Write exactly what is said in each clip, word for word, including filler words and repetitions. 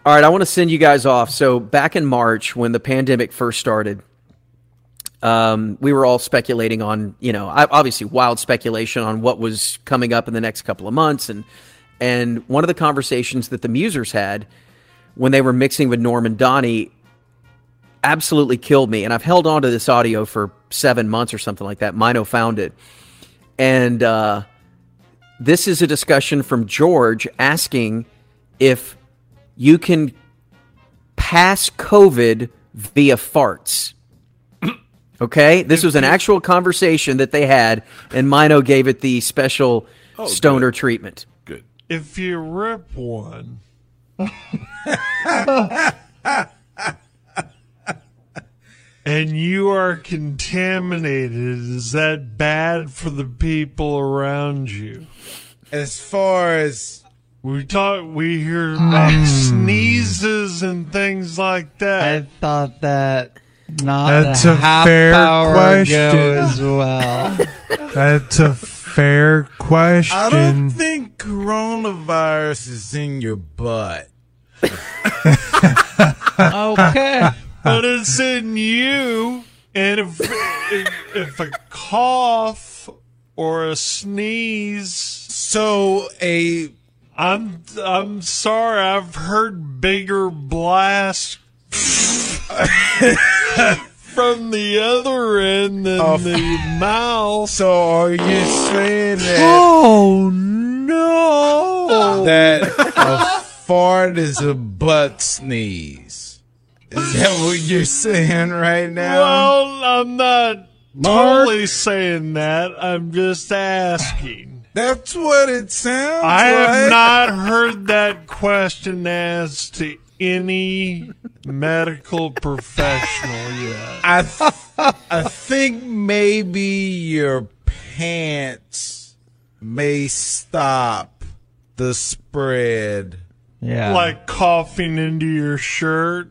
All right, I want to send you guys off. So back in March, when the pandemic first started, um, we were all speculating on, you know, obviously wild speculation on what was coming up in the next couple of months. And and one of the conversations that the Musers had when they were mixing with Norm and Donnie absolutely killed me. And I've held on to this audio for seven months or something like that. Mino found it. And uh, this is a discussion from George asking if you can pass COVID via farts. Okay? This was an actual conversation that they had, and Mino gave it the special oh, stoner good. treatment. Good. If you rip one... and you are contaminated, is that bad for the people around you? As far as... We talk, we hear about mm. sneezes and things like that. I thought that not That's a, a half fair hour question ago as well. That's a fair question. I don't think coronavirus is in your butt. Okay. But it's in you, and if, if if a cough or a sneeze, so a I'm I'm sorry, I've heard bigger blasts from the other end than of, the mouth. So are you saying that? Oh no! That a fart is a butt sneeze. Is that what you're saying right now? Well, I'm not Mark? totally saying that. I'm just asking. That's what it sounds I like. have not heard that question asked to any medical professional yet. I, th- I think maybe your pants may stop the spread. Yeah. Like coughing into your shirt?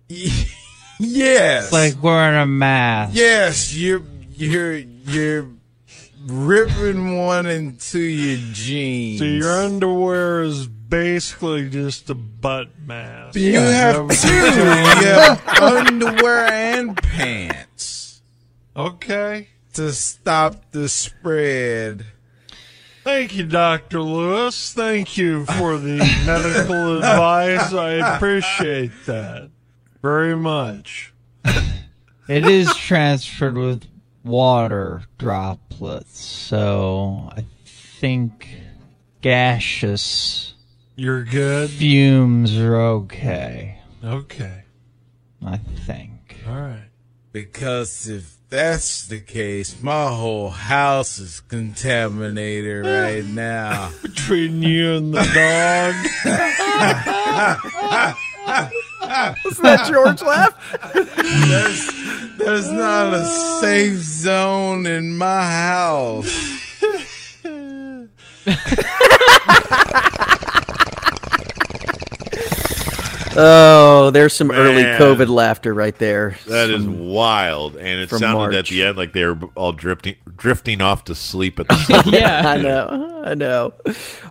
Yes. It's like wearing a mask. Yes, you're you're you're ripping one into your jeans. So your underwear is basically just a butt mask. You have two. You have underwear and pants. Okay. To stop the spread. Thank you, Doctor Lewis. Thank you for the medical advice. I appreciate that very much. It is transferred with water droplets, so I think gaseous You're good? fumes are okay. Okay. I think. All right. Because if that's the case, my whole house is contaminated right now. Between you and the dog. Wasn't that George laugh? There's, there's not a safe zone in my house. Oh, there's some Man. early COVID laughter right there. That is Some- wild, and it from sounded March. at the end like they were all drifting drifting off to sleep at the same time. Yeah. I know. I know.